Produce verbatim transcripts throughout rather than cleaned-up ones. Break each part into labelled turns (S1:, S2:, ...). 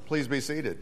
S1: Please be seated.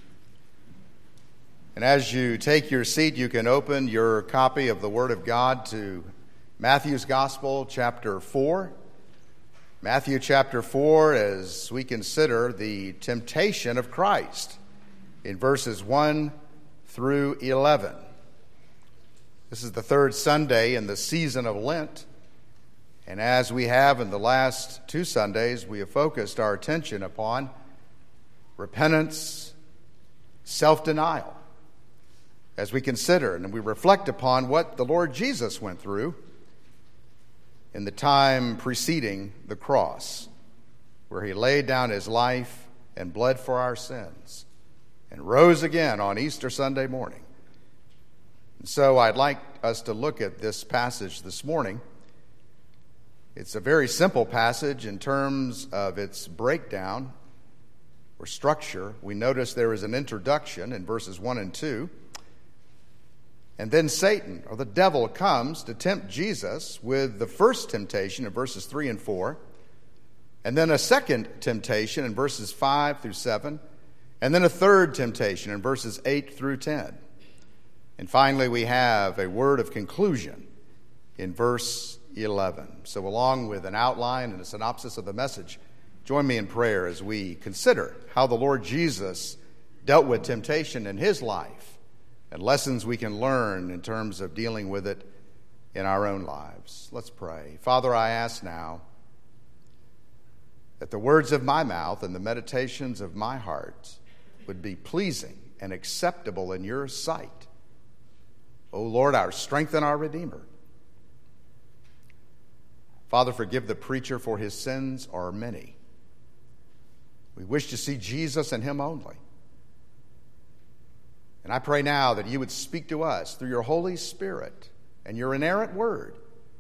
S1: And as you take your seat, you can open your copy of the Word of God to Matthew's Gospel, chapter four. Matthew chapter four, as we consider the temptation of Christ in verses one through eleven. This is the third Sunday in the season of Lent. And as we have in the last two Sundays, we have focused our attention upon repentance, self-denial, as we consider and we reflect upon what the Lord Jesus went through in the time preceding the cross, where he laid down his life and bled for our sins and rose again on Easter Sunday morning. And so I'd like us to look at this passage this morning. It's a very simple passage in terms of its breakdown or structure. We notice there is an introduction in verses one and two. And then Satan, or the devil, comes to tempt Jesus with the first temptation in verses three and four. And then a second temptation in verses five through seven. And then a third temptation in verses eight through ten. And finally, we have a word of conclusion in verse eleven. So along with an outline and a synopsis of the message, join me in prayer as we consider how the Lord Jesus dealt with temptation in his life and lessons we can learn in terms of dealing with it in our own lives. Let's pray. Father, I ask now that the words of my mouth and the meditations of my heart would be pleasing and acceptable in your sight. O Lord, our strength and our Redeemer. Father, forgive the preacher, for his sins are many. We wish to see Jesus and him only. And I pray now that you would speak to us through your Holy Spirit and your inerrant word.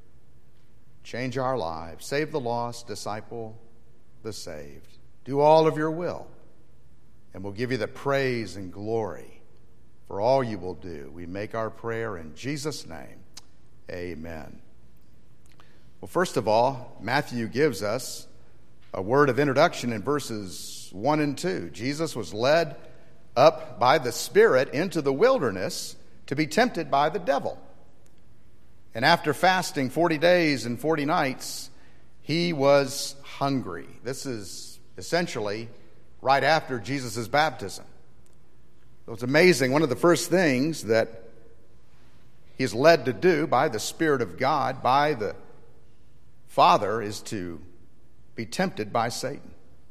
S1: Change our lives. Save the lost, disciple the saved. Do all of your will, and we'll give you the praise and glory for all you will do. We make our prayer in Jesus' name. Amen. Well, first of all, Matthew gives us a word of introduction in verses one and two. Jesus was led up by the Spirit into the wilderness to be tempted by the devil. And after fasting forty days and forty nights, he was hungry. This is essentially right after Jesus' baptism. So it's amazing. One of the first things that he's led to do by the Spirit of God, by the Father, is to be tempted by Satan.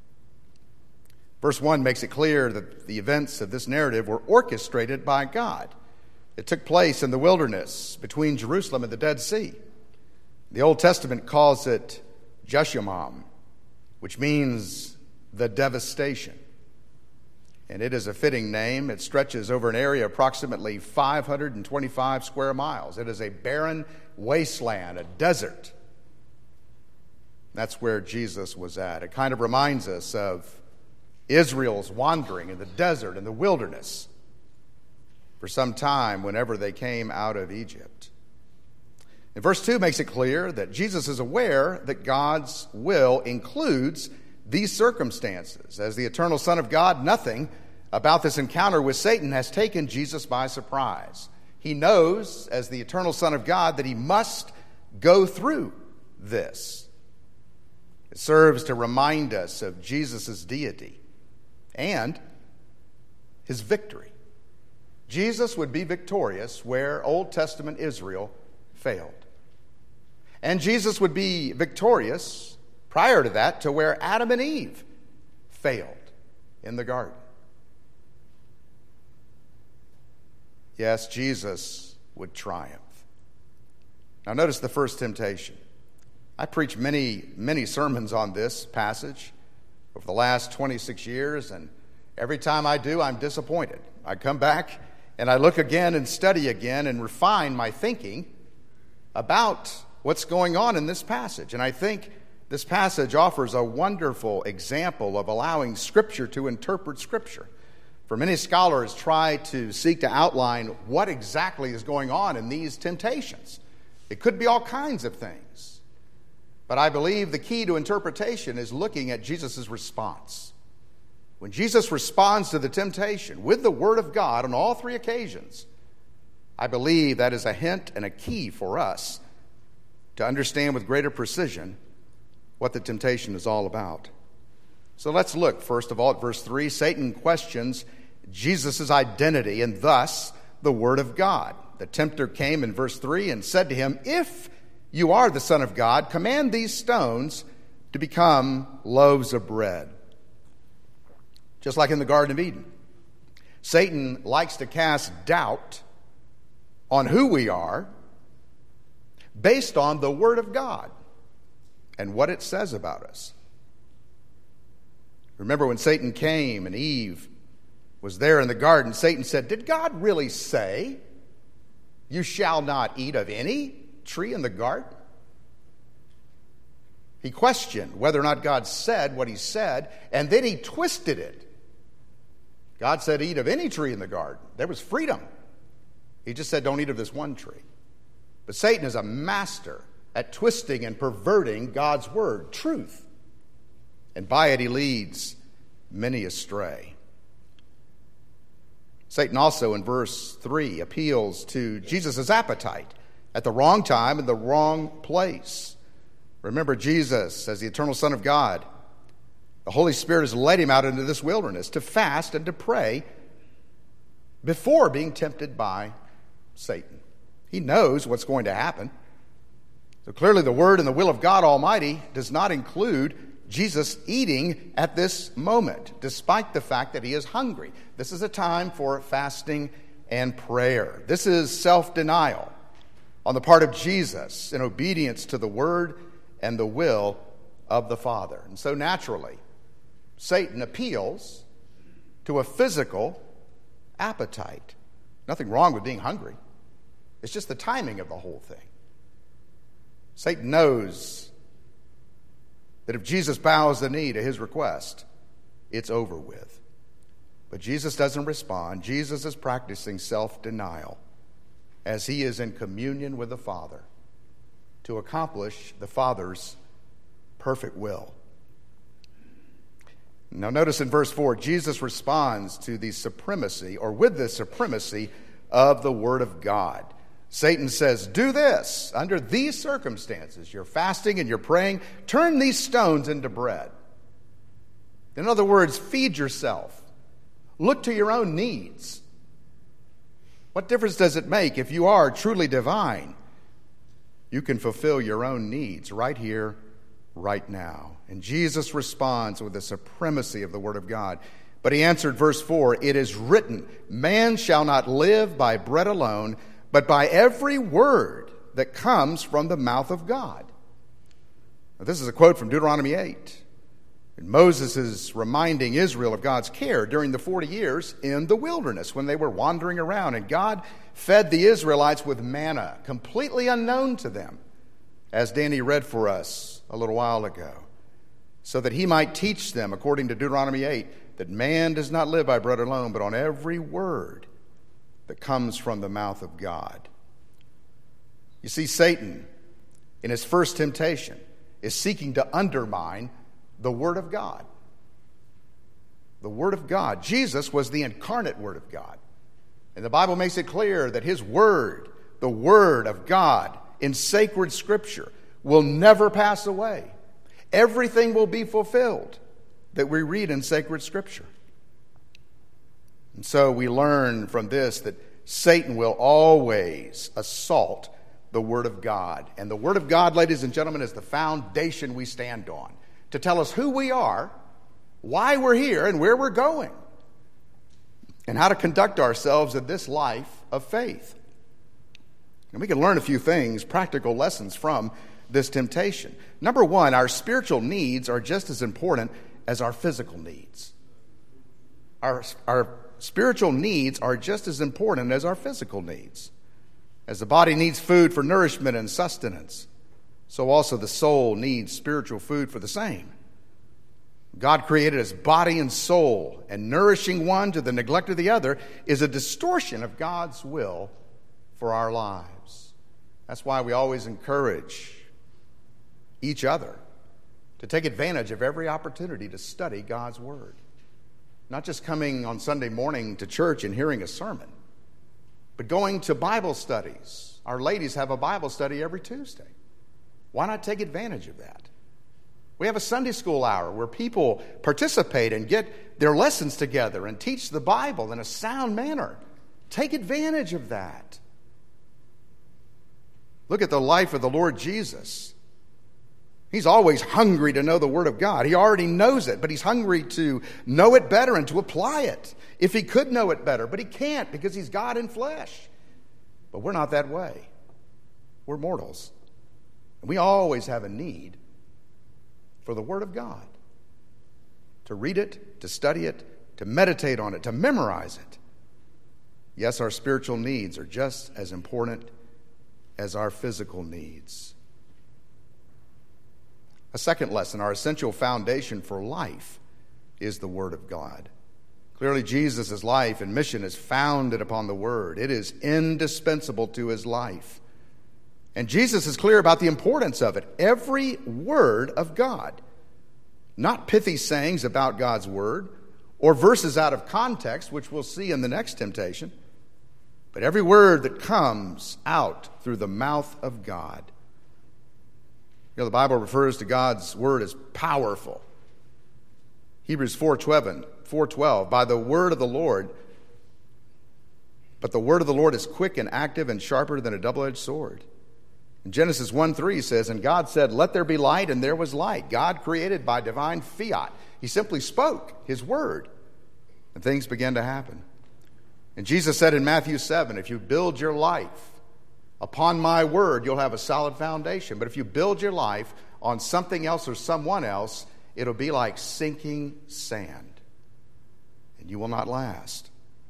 S1: Verse one makes it clear that the events of this narrative were orchestrated by God. It took place in the wilderness between Jerusalem and the Dead Sea. The Old Testament calls it Jeshimon, which means the devastation. And it is a fitting name. It stretches over an area approximately five hundred twenty-five square miles. It is a barren wasteland, a desert. That's where Jesus was at. It kind of reminds us of Israel's wandering in the desert, in the wilderness, for some time whenever they came out of Egypt. And verse two makes it clear that Jesus is aware that God's will includes these circumstances. As the eternal Son of God, nothing about this encounter with Satan has taken Jesus by surprise. He knows, as the eternal Son of God, that he must go through this. It serves to remind us of Jesus' deity and his victory. Jesus would be victorious where Old Testament Israel failed. And Jesus would be victorious prior to that to where Adam and Eve failed in the garden. Yes, Jesus would triumph. Now notice the first temptation. I preached many, many sermons on this passage over the last twenty-six years, and every time I do, I'm disappointed. I come back and I look again and study again and refine my thinking about what's going on in this passage. And I think this passage offers a wonderful example of allowing Scripture to interpret Scripture. For many scholars try to seek to outline what exactly is going on in these temptations. It could be all kinds of things. But I believe the key to interpretation is looking at Jesus' response. when Jesus responds to the temptation with the Word of God on all three occasions, I believe that is a hint and a key for us to understand with greater precision what the temptation is all about. So let's look, first of all, at verse three. Satan questions Jesus' identity and thus the Word of God. The tempter came in verse three and said to him, "If you are the Son of God, command these stones to become loaves of bread." Just like in the Garden of Eden, Satan likes to cast doubt on who we are based on the Word of God and what it says about us. Remember when Satan came and Eve was there in the garden, Satan said, "Did God really say, 'You shall not eat of any tree in the garden'?" He questioned whether or not God said what he said, and then he twisted it. God said, "Eat of any tree in the garden." There was freedom. He just said, "Don't eat of this one tree." But Satan is a master at twisting and perverting God's word, truth. And by it he leads many astray. Satan also in verse three appeals to Jesus' appetite at the wrong time in the wrong place. Remember, Jesus, as the eternal Son of God, the Holy Spirit has led him out into this wilderness to fast and to pray before being tempted by Satan. He knows what's going to happen. So clearly the Word and the will of God Almighty does not include Jesus eating at this moment, despite the fact that he is hungry. This is a time for fasting and prayer. This is self-denial on the part of Jesus in obedience to the Word and the will of the Father. And so naturally, Satan appeals to a physical appetite. Nothing wrong with being hungry. It's just the timing of the whole thing. Satan knows that if Jesus bows the knee to his request, it's over with. But Jesus doesn't respond. Jesus is practicing self-denial as he is in communion with the Father to accomplish the Father's perfect will. Now notice in verse four, Jesus responds to the supremacy, or with the supremacy of the Word of God. Satan says, "Do this. Under these circumstances, you're fasting and you're praying, turn these stones into bread." In other words, feed yourself. Look to your own needs. What difference does it make if you are truly divine? You can fulfill your own needs right here, right now. And Jesus responds with the supremacy of the Word of God. But he answered, verse four, "It is written, man shall not live by bread alone, but by every word that comes from the mouth of God." Now, this is a quote from Deuteronomy eight. And Moses is reminding Israel of God's care during the forty years in the wilderness when they were wandering around. And God fed the Israelites with manna, completely unknown to them, as Danny read for us a little while ago, so that he might teach them, according to Deuteronomy eight, that man does not live by bread alone, but on every word that comes from the mouth of God. You see, Satan, in his first temptation, is seeking to undermine the Word of God. The Word of God. Jesus was the incarnate Word of God. And the Bible makes it clear that his Word, the Word of God in sacred Scripture, will never pass away. Everything will be fulfilled that we read in sacred Scripture. And so we learn from this that Satan will always assault the Word of God. And the Word of God, ladies and gentlemen, is the foundation we stand on to tell us who we are, why we're here, and where we're going, and how to conduct ourselves in this life of faith. And we can learn a few things, practical lessons from this temptation. Number one, our spiritual needs are just as important as our physical needs. Our, our spiritual needs are just as important as our physical needs. As the body needs food for nourishment and sustenance, so also the soul needs spiritual food for the same. God created us body and soul, and nourishing one to the neglect of the other is a distortion of God's will for our lives. That's why we always encourage each other to take advantage of every opportunity to study God's Word. Not just coming on Sunday morning to church and hearing a sermon, but going to Bible studies. Our ladies have a Bible study every Tuesday. Why not take advantage of that? We have a Sunday school hour where people participate and get their lessons together and teach the Bible in a sound manner. Take advantage of that. Look at the life of the Lord Jesus. He's always hungry to know the Word of God. He already knows it, but he's hungry to know it better and to apply it. If he could know it better, but he can't because he's God in flesh. But we're not that way. We're mortals. And we always have a need for the Word of God. To read it, to study it, to meditate on it, to memorize it. Yes, our spiritual needs are just as important as our physical needs. A second lesson, our essential foundation for life is the Word of God. Clearly, Jesus' life and mission is founded upon the Word. It is indispensable to his life. And Jesus is clear about the importance of it. Every word of God. Not pithy sayings about God's Word or verses out of context, which we'll see in the next temptation, but every word that comes out through the mouth of God. You know, the Bible refers to God's Word as powerful. Hebrews four twelve, by the word of the Lord, but the word of the Lord is quick and active and sharper than a double-edged sword. In Genesis one three says, and God said, let there be light, and there was light. God created by divine fiat. He simply spoke his word, and things began to happen. And Jesus said in Matthew seven, if you build your life upon my word, you'll have a solid foundation. But if you build your life on something else or someone else, it'll be like sinking sand, and you will not last.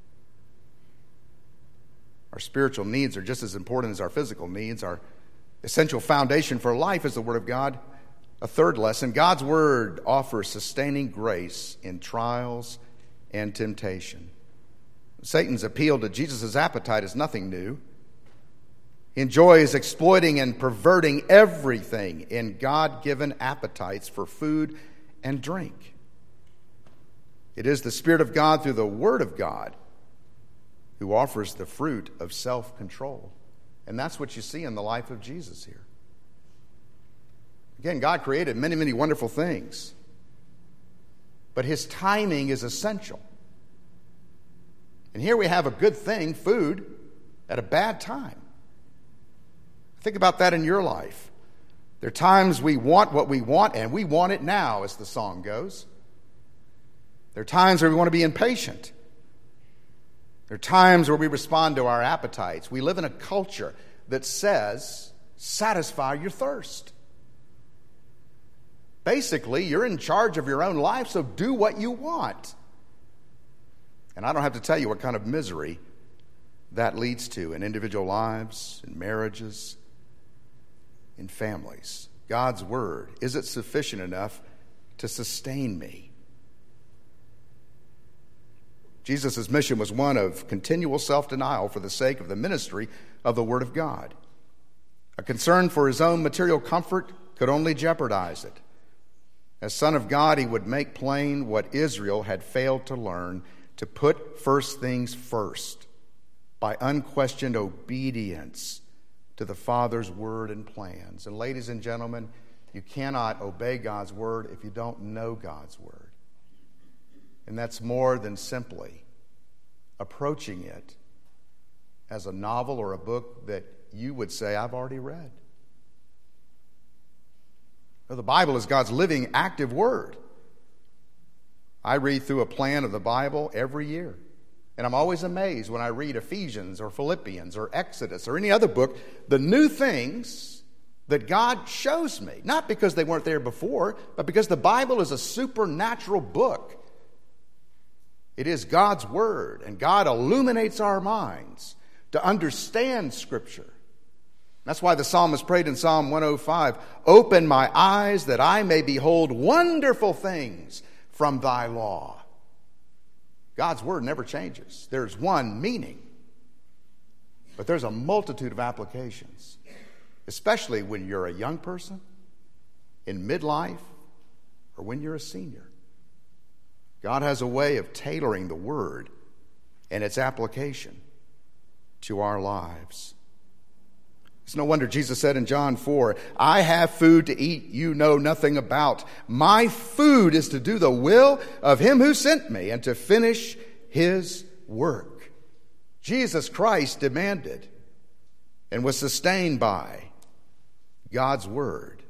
S1: Our spiritual needs are just as important as our physical needs. Our essential foundation for life is the Word of God. A third lesson, God's Word offers sustaining grace in trials and temptation. Satan's appeal to Jesus' appetite is nothing new. He enjoys exploiting and perverting everything in God-given appetites for food and drink. It is the Spirit of God through the Word of God who offers the fruit of self-control. And that's what you see in the life of Jesus here. Again, God created many, many wonderful things. But his timing is essential. And here we have a good thing, food, at a bad time. Think about that in your life. There are times we want what we want, and we want it now, as the song goes. There are times where we want to be impatient. There are times where we respond to our appetites. We live in a culture that says, satisfy your thirst. Basically, you're in charge of your own life, so do what you want. And I don't have to tell you what kind of misery that leads to in individual lives, in marriages, in families. God's Word, is it sufficient enough to sustain me? Jesus' mission was one of continual self-denial for the sake of the ministry of the Word of God. A concern for his own material comfort could only jeopardize it. As Son of God, he would make plain what Israel had failed to learn, to put first things first by unquestioned obedience to the Father's word and plans. And ladies and gentlemen, you cannot obey God's word if you don't know God's word. And that's more than simply approaching it as a novel or a book that you would say, I've already read. No, the Bible is God's living, active word. I read through a plan of the Bible every year. And I'm always amazed when I read Ephesians or Philippians or Exodus or any other book, the new things that God shows me. Not because they weren't there before, but because the Bible is a supernatural book. It is God's word, and God illuminates our minds to understand Scripture. That's why the psalmist prayed in Psalm one oh five, open my eyes that I may behold wonderful things from thy law. God's word never changes. There's one meaning, but there's a multitude of applications, especially when you're a young person, in midlife, or when you're a senior. God has a way of tailoring the word and its application to our lives. It's no wonder Jesus said in John four, I have food to eat you know nothing about. My food is to do the will of him who sent me and to finish his work. Jesus Christ demanded and was sustained by God's word,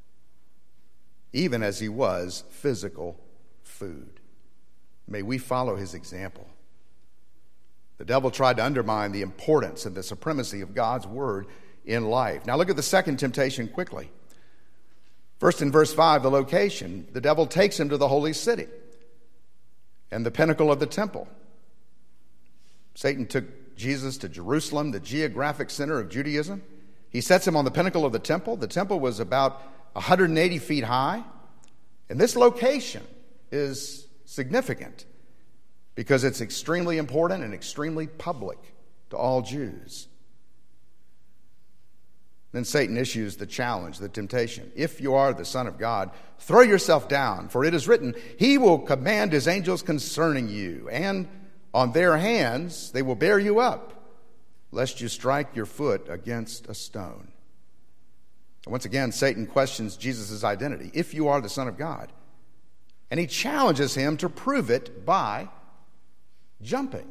S1: even as he was physical food. May we follow his example. The devil tried to undermine the importance and the supremacy of God's word in life. Now look at the second temptation quickly. First, in verse five, the location. The devil takes him to the holy city and the pinnacle of the temple. Satan took Jesus to Jerusalem, the geographic center of Judaism. He sets him on the pinnacle of the temple. The temple was about one hundred eighty feet high. And this location is significant because it's extremely important and extremely public to all Jews. Then Satan issues the challenge, the temptation. If you are the Son of God, throw yourself down, for it is written, he will command his angels concerning you, and on their hands they will bear you up, lest you strike your foot against a stone. And once again, Satan questions Jesus' identity. If you are the Son of God. And he challenges him to prove it by jumping.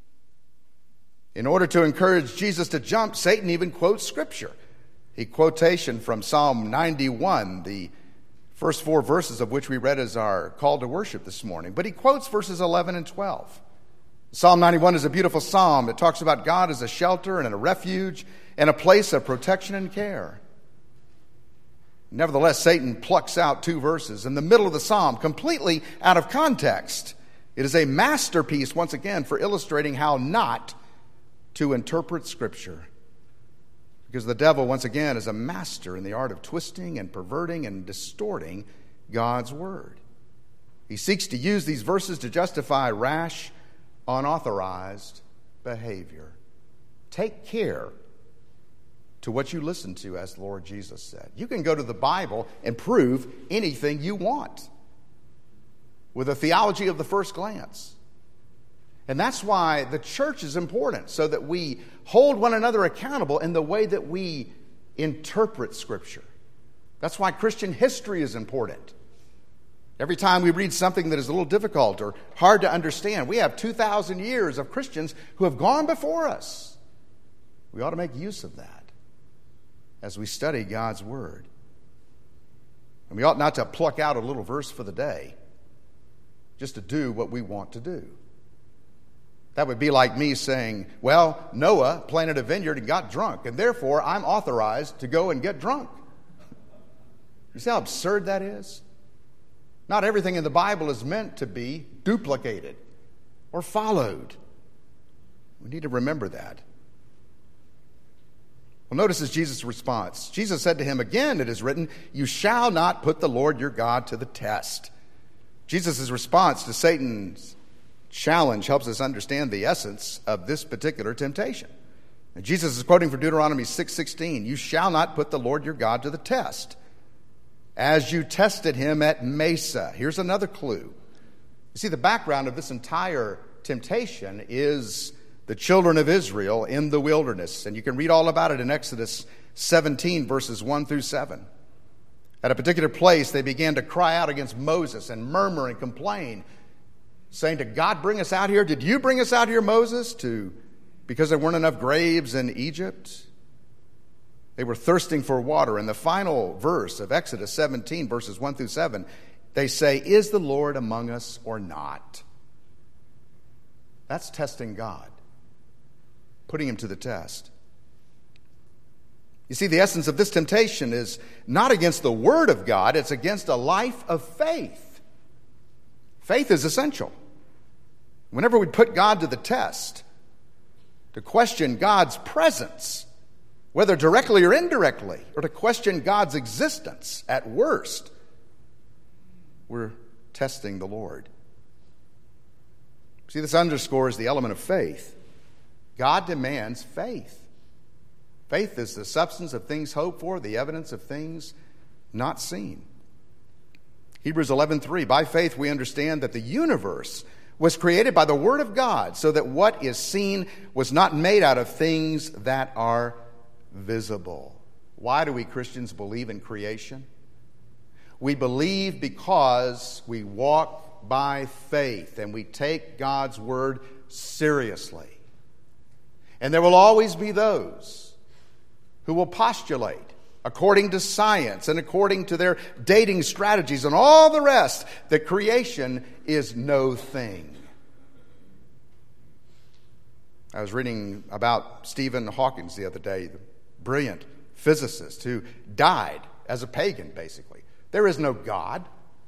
S1: In order to encourage Jesus to jump, Satan even quotes Scripture. A quotation from Psalm ninety-one, the first four verses of which we read as our call to worship this morning. But he quotes verses eleven and twelve. Psalm ninety-one is a beautiful psalm. It talks about God as a shelter and a refuge and a place of protection and care. Nevertheless, Satan plucks out two verses in the middle of the psalm, completely out of context. It is a masterpiece, once again, for illustrating how not to interpret Scripture. Because the devil, once again, is a master in the art of twisting and perverting and distorting God's word. He seeks to use these verses to justify rash, unauthorized behavior. Take care to what you listen to, as the Lord Jesus said. You can go to the Bible and prove anything you want with a theology of the first glance. And that's why the church is important, so that we hold one another accountable in the way that we interpret Scripture. That's why Christian history is important. Every time we read something that is a little difficult or hard to understand, we have two thousand years of Christians who have gone before us. We ought to make use of that as we study God's Word. And we ought not to pluck out a little verse for the day just to do what we want to do. That would be like me saying, well, Noah planted a vineyard and got drunk, and therefore I'm authorized to go and get drunk. You see how absurd that is? Not everything in the Bible is meant to be duplicated or followed. We need to remember that. Well, notice is Jesus' response. Jesus said to him, again, it is written, you shall not put the Lord your God to the test. Jesus' response to Satan's challenge helps us understand the essence of this particular temptation. And Jesus is quoting from Deuteronomy six sixteen. You shall not put the Lord your God to the test, as you tested him at Mesa. Here's another clue. You see, the background of this entire temptation is the children of Israel in the wilderness. And you can read all about it in Exodus seventeen, verses one through seven. At a particular place, they began to cry out against Moses and murmur and complain, saying, did God bring us out here? Did you bring us out here, Moses, to because there weren't enough graves in Egypt? They were thirsting for water. In the final verse of Exodus seventeen, verses one through seven, they say, is the Lord among us or not? That's testing God, putting him to the test. You see, the essence of this temptation is not against the Word of God, it's against a life of faith. Faith is essential. Whenever we put God to the test, to question God's presence, whether directly or indirectly, or to question God's existence at worst, we're testing the Lord. See, this underscores the element of faith. God demands faith. Faith is the substance of things hoped for, the evidence of things not seen. Hebrews eleven three, by faith we understand that the universe was created by the word of God, so that what is seen was not made out of things that are visible. Why do we Christians believe in creation? We believe because we walk by faith and we take God's word seriously. And there will always be those who will postulate, according to science and according to their dating strategies and all the rest, that creation is no thing. I was reading about Stephen Hawking the other day, the brilliant physicist who died as a pagan, basically. There is no God.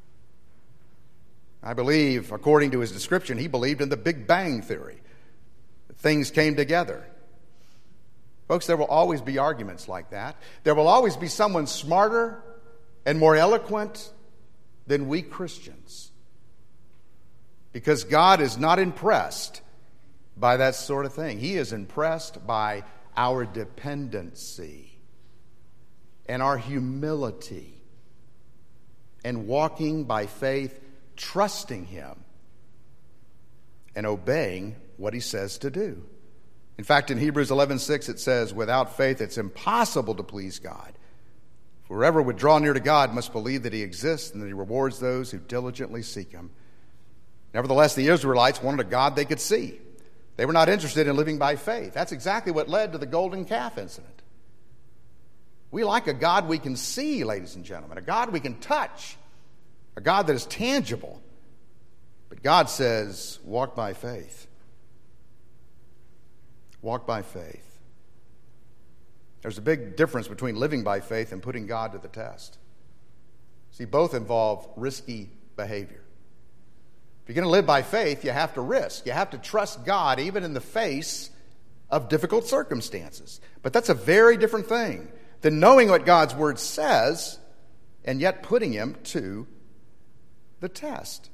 S1: I believe, according to his description, he believed in the Big Bang theory. Things came together. Folks, there will always be arguments like that. There will always be someone smarter and more eloquent than we Christians. Because God is not impressed by that sort of thing. He is impressed by our dependency and our humility and walking by faith, trusting Him and obeying what He says to do. In fact, in Hebrews eleven six it says, without faith it's impossible to please God. For whoever would draw near to God must believe that He exists and that He rewards those who diligently seek Him. Nevertheless, the Israelites wanted a God they could see. They were not interested in living by faith. That's exactly what led to the golden calf incident. We like a God we can see, ladies and gentlemen, a God we can touch, a God that is tangible. But God says, walk by faith. Walk by faith. There's a big difference between living by faith and putting God to the test. See, both involve risky behavior. If you're going to live by faith, you have to risk. You have to trust God even in the face of difficult circumstances. But that's a very different thing than knowing what God's Word says and yet putting Him to the test.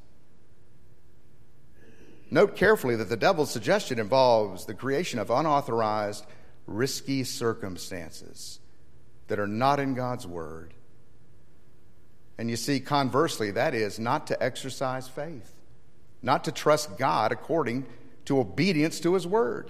S1: Note carefully that the devil's suggestion involves the creation of unauthorized, risky circumstances that are not in God's Word. And you see, conversely, that is not to exercise faith, not to trust God according to obedience to His Word.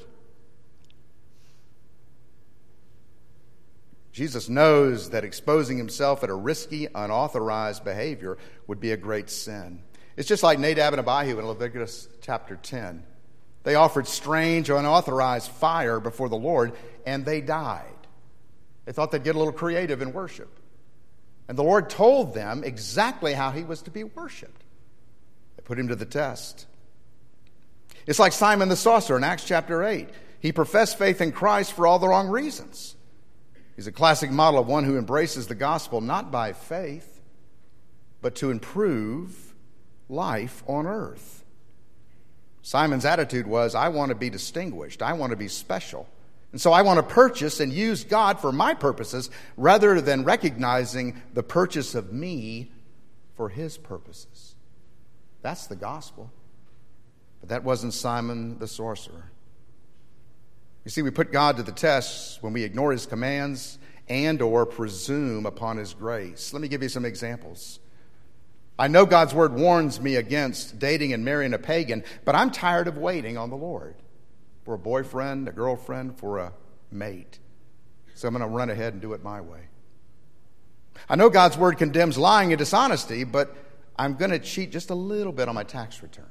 S1: Jesus knows that exposing himself at a risky, unauthorized behavior would be a great sin. It's just like Nadab and Abihu in Leviticus chapter ten. They offered strange, unauthorized fire before the Lord, and they died. They thought they'd get a little creative in worship. And the Lord told them exactly how He was to be worshiped. They put Him to the test. It's like Simon the sorcerer in Acts chapter eight. He professed faith in Christ for all the wrong reasons. He's a classic model of one who embraces the gospel not by faith, but to improve life on earth. Simon's attitude was, I want to be distinguished. I want to be special. And so I want to purchase and use God for my purposes rather than recognizing the purchase of me for His purposes. That's the gospel. But that wasn't Simon the sorcerer. You see, we put God to the test when we ignore His commands and or presume upon His grace. Let me give you some examples. I know God's Word warns me against dating and marrying a pagan, but I'm tired of waiting on the Lord for a boyfriend, a girlfriend, for a mate. So I'm going to run ahead and do it my way. I know God's Word condemns lying and dishonesty, but I'm going to cheat just a little bit on my tax return.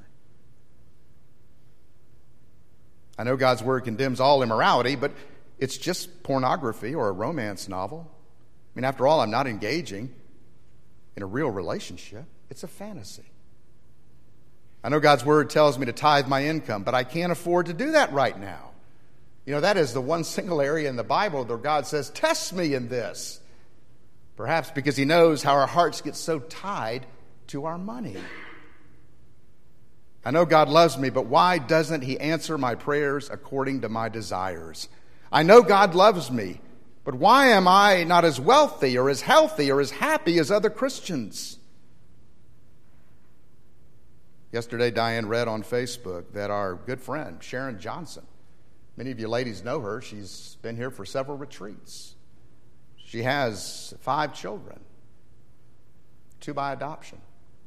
S1: I know God's Word condemns all immorality, but it's just pornography or a romance novel. I mean, after all, I'm not engaging in a real relationship. It's a fantasy. I know God's Word tells me to tithe my income, but I can't afford to do that right now. You know, that is the one single area in the Bible where God says, test me in this. Perhaps because He knows how our hearts get so tied to our money. I know God loves me, but why doesn't He answer my prayers according to my desires? I know God loves me, but why am I not as wealthy or as healthy or as happy as other Christians? Yesterday, Diane read on Facebook that our good friend, Sharon Johnson, many of you ladies know her. She's been here for several retreats. She has five children, two by adoption.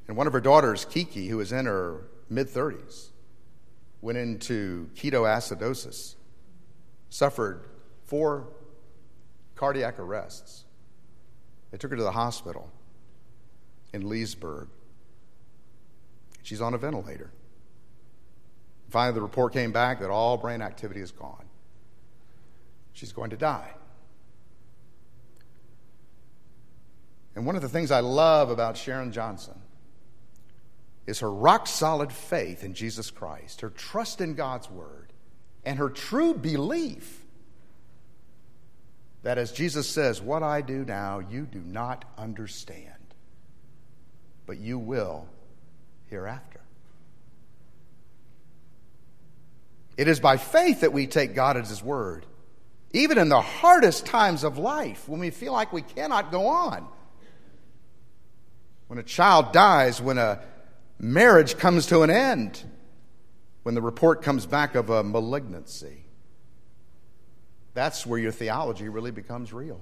S1: And one of her daughters, Kiki, who was in her mid-thirties, went into ketoacidosis, suffered four cardiac arrests. They took her to the hospital in Leesburg. She's on a ventilator. Finally, the report came back that all brain activity is gone. She's going to die. And one of the things I love about Sharon Johnson is her rock-solid faith in Jesus Christ, her trust in God's Word, and her true belief that, as Jesus says, what I do now you do not understand, but you will hereafter. It is by faith that we take God at His word, even in the hardest times of life, when we feel like we cannot go on. When a child dies, when a marriage comes to an end, when the report comes back of a malignancy. That's where your theology really becomes real.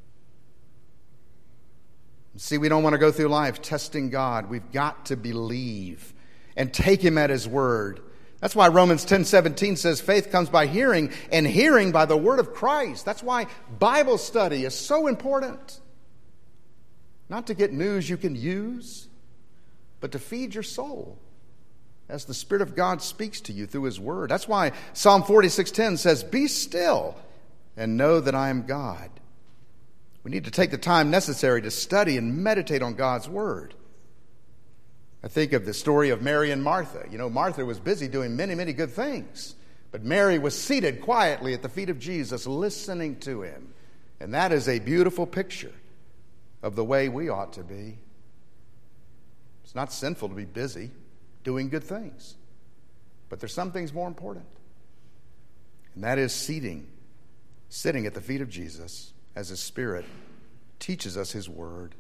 S1: See, we don't want to go through life testing God. We've got to believe and take Him at His word. That's why Romans ten seventeen says faith comes by hearing, and hearing by the word of Christ. That's why Bible study is so important. Not to get news you can use, but to feed your soul as the Spirit of God speaks to you through His word. That's why Psalm forty-six ten says, "Be still and know that I am God." We need to take the time necessary to study and meditate on God's word. I think of the story of Mary and Martha. You know, Martha was busy doing many, many good things, but Mary was seated quietly at the feet of Jesus, listening to Him. And that is a beautiful picture of the way we ought to be. It's not sinful to be busy doing good things, but there's some things more important. And that is seating, sitting at the feet of Jesus as His Spirit teaches us His word.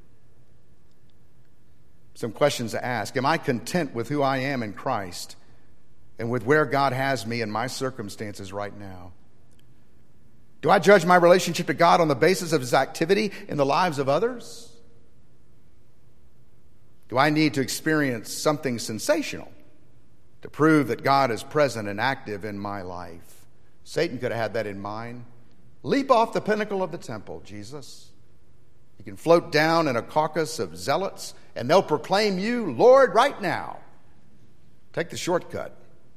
S1: Some questions to ask. Am I content with who I am in Christ and with where God has me in my circumstances right now? Do I judge my relationship to God on the basis of His activity in the lives of others? Do I need to experience something sensational to prove that God is present and active in my life? Satan could have had that in mind. Leap off the pinnacle of the temple, Jesus. You can float down in a caucus of zealots, and they'll proclaim you Lord right now. Take the shortcut.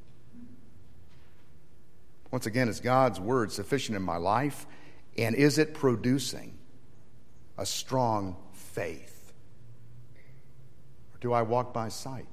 S1: Once again, is God's word sufficient in my life? And is it producing a strong faith? Or do I walk by sight?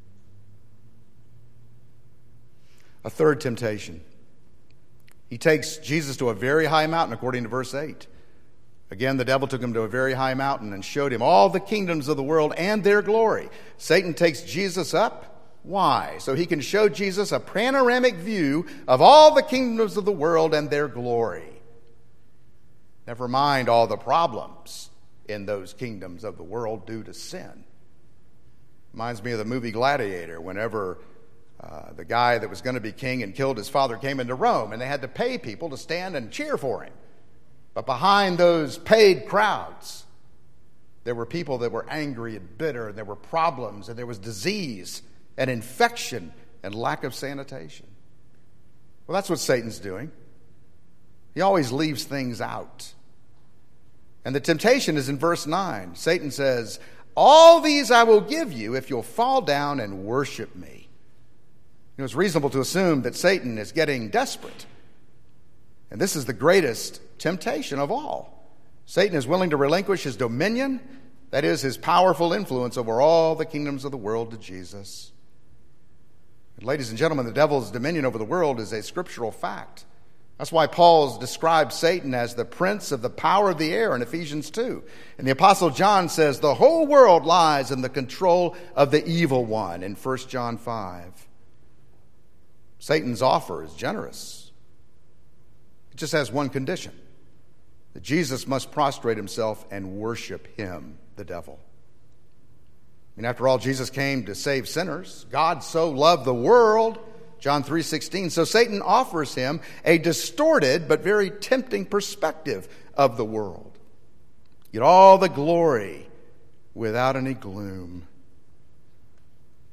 S1: A third temptation. He takes Jesus to a very high mountain, according to verse eight. Again, the devil took him to a very high mountain and showed him all the kingdoms of the world and their glory. Satan takes Jesus up. Why? So he can show Jesus a panoramic view of all the kingdoms of the world and their glory. Never mind all the problems in those kingdoms of the world due to sin. Reminds me of the movie Gladiator, whenever uh, the guy that was going to be king and killed his father came into Rome, and they had to pay people to stand and cheer for him. But behind those paid crowds, there were people that were angry and bitter, and there were problems, and there was disease and infection and lack of sanitation. Well, that's what Satan's doing. He always leaves things out. And the temptation is in verse nine. Satan says, "All these I will give you if you'll fall down and worship me." You know, it's reasonable to assume that Satan is getting desperate. And this is the greatest temptation of all. Satan is willing to relinquish his dominion, that is, his powerful influence over all the kingdoms of the world, to Jesus. And ladies and gentlemen, the devil's dominion over the world is a scriptural fact. That's why Paul describes Satan as the prince of the power of the air in Ephesians two. And the Apostle John says the whole world lies in the control of the evil one in First John five. Satan's offer is generous. It just has one condition: that Jesus must prostrate himself and worship him, the devil. I mean, after all, Jesus came to save sinners. God so loved the world, John three sixteen. So Satan offers him a distorted but very tempting perspective of the world. Get all the glory without any gloom.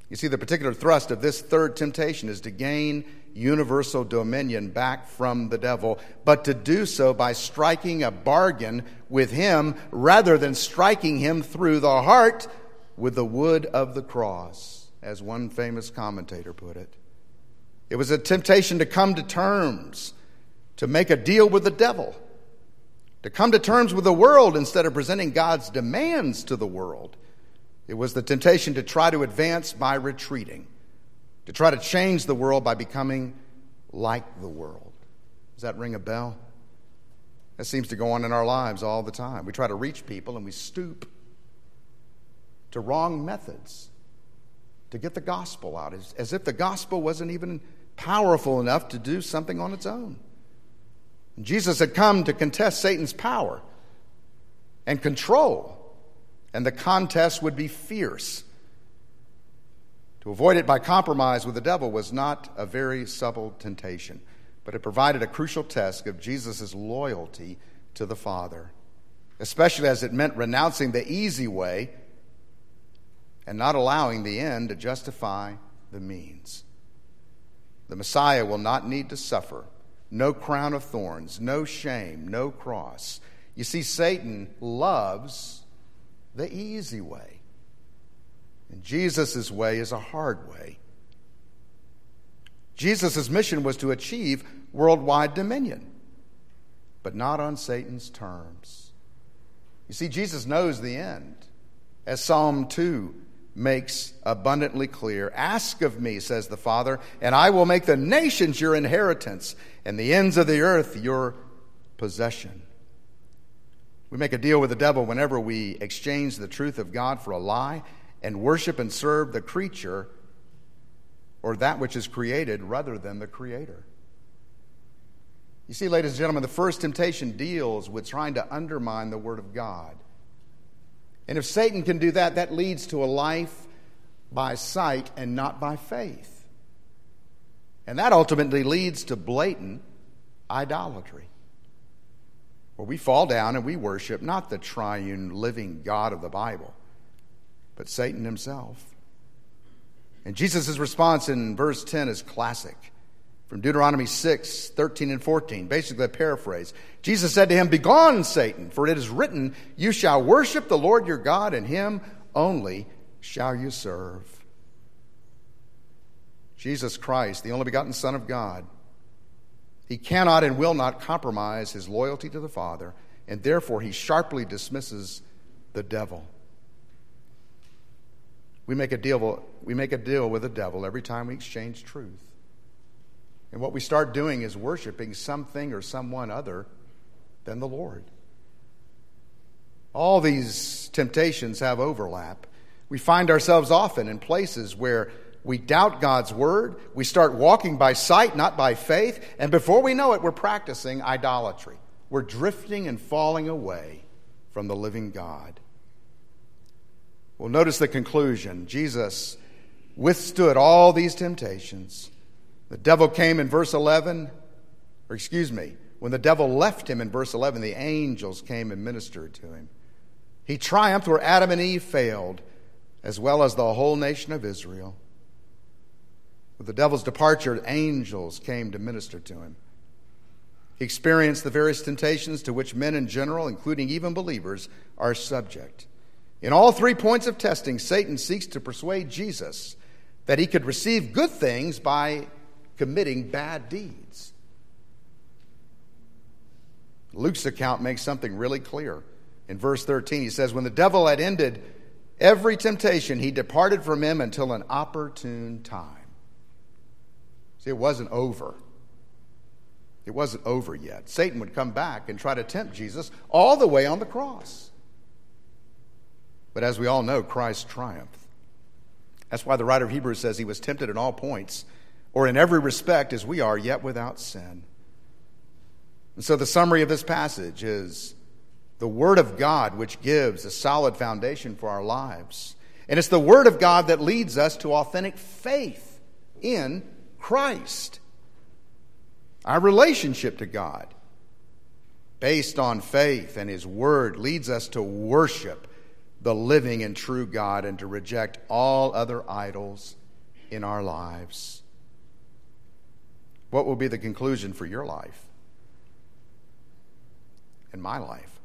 S1: You see, the particular thrust of this third temptation is to gain universal dominion back from the devil, but to do so by striking a bargain with him rather than striking him through the heart with the wood of the cross, as one famous commentator put it. It was a temptation to come to terms, to make a deal with the devil, to come to terms with the world instead of presenting God's demands to the world. It was the temptation to try to advance by retreating, to try to change the world by becoming like the world. Does that ring a bell? That seems to go on in our lives all the time. We try to reach people and we stoop to wrong methods to get the gospel out, as, as if the gospel wasn't even powerful enough to do something on its own. Jesus had come to contest Satan's power and control, and the contest would be fierce. To avoid it by compromise with the devil was not a very subtle temptation, but it provided a crucial test of Jesus' loyalty to the Father, especially as it meant renouncing the easy way and not allowing the end to justify the means. The Messiah will not need to suffer. No crown of thorns, no shame, no cross. You see, Satan loves the easy way. And Jesus' way is a hard way. Jesus' mission was to achieve worldwide dominion, but not on Satan's terms. You see, Jesus knows the end. As Psalm two makes abundantly clear, "Ask of me," says the Father, "and I will make the nations your inheritance and the ends of the earth your possession." We make a deal with the devil whenever we exchange the truth of God for a lie and worship and serve the creature or that which is created rather than the Creator. You see, ladies and gentlemen, the first temptation deals with trying to undermine the Word of God. And if Satan can do that, that leads to a life by sight and not by faith. And that ultimately leads to blatant idolatry, where we fall down and we worship not the triune living God of the Bible, but Satan himself. And Jesus' response in verse ten is classic. From Deuteronomy six, thirteen and fourteen, basically a paraphrase. Jesus said to him, "Begone, Satan, for it is written, you shall worship the Lord your God, and him only shall you serve." Jesus Christ, the only begotten Son of God, he cannot and will not compromise his loyalty to the Father, and therefore he sharply dismisses the devil. We make a deal, we make a deal with the devil every time we exchange truth. And what we start doing is worshiping something or someone other than the Lord. All these temptations have overlap. We find ourselves often in places where we doubt God's word, we start walking by sight, not by faith, and before we know it, we're practicing idolatry. We're drifting and falling away from the living God. Well, notice the conclusion. Jesus withstood all these temptations. The devil came in verse eleven, or excuse me, when the devil left him in verse eleven, the angels came and ministered to him. He triumphed where Adam and Eve failed, as well as the whole nation of Israel. With the devil's departure, angels came to minister to him. He experienced the various temptations to which men in general, including even believers, are subject. In all three points of testing, Satan seeks to persuade Jesus that he could receive good things by committing bad deeds. Luke's account makes something really clear. In verse thirteen, he says, "When the devil had ended every temptation, he departed from him until an opportune time." See, it wasn't over. It wasn't over yet. Satan would come back and try to tempt Jesus all the way on the cross. But as we all know, Christ triumphed. That's why the writer of Hebrews says he was tempted in all points, or in every respect as we are, yet without sin. And so the summary of this passage is the Word of God, which gives a solid foundation for our lives. And it's the Word of God that leads us to authentic faith in Christ. Our relationship to God, based on faith and His Word, leads us to worship the living and true God and to reject all other idols in our lives. What will be the conclusion for your life and my life?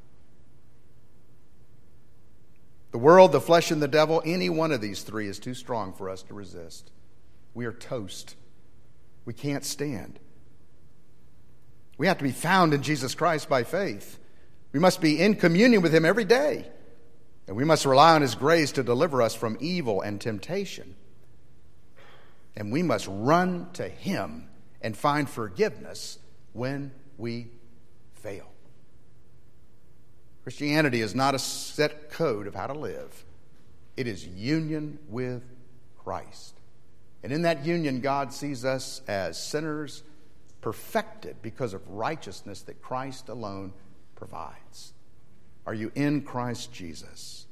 S1: The world, the flesh, and the devil, any one of these three is too strong for us to resist. We are toast. We can't stand. We have to be found in Jesus Christ by faith. We must be in communion with him every day. And we must rely on his grace to deliver us from evil and temptation. And we must run to him and find forgiveness when we fail. Christianity is not a set code of how to live. It is union with Christ. And in that union, God sees us as sinners perfected because of righteousness that Christ alone provides. Are you in Christ Jesus?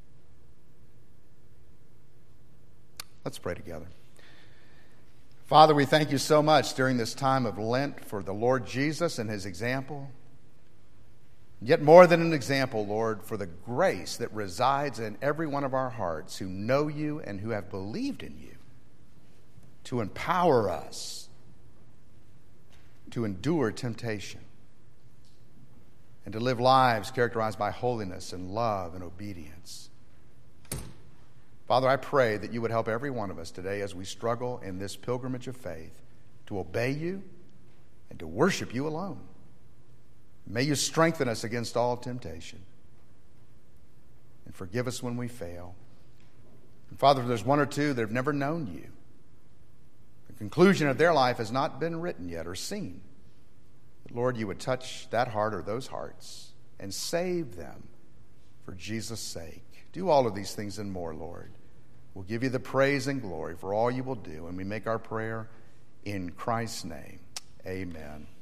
S1: Let's pray together. Father, we thank you so much during this time of Lent for the Lord Jesus and his example. Yet more than an example, Lord, for the grace that resides in every one of our hearts who know you and who have believed in you, to empower us to endure temptation and to live lives characterized by holiness and love and obedience. Father, I pray that you would help every one of us today as we struggle in this pilgrimage of faith to obey you and to worship you alone. May you strengthen us against all temptation and forgive us when we fail. And Father, if there's one or two that have never known you, the conclusion of their life has not been written yet or seen, but Lord, you would touch that heart or those hearts and save them for Jesus' sake. Do all of these things and more, Lord. We'll give you the praise and glory for all you will do, and we make our prayer in Christ's name. Amen.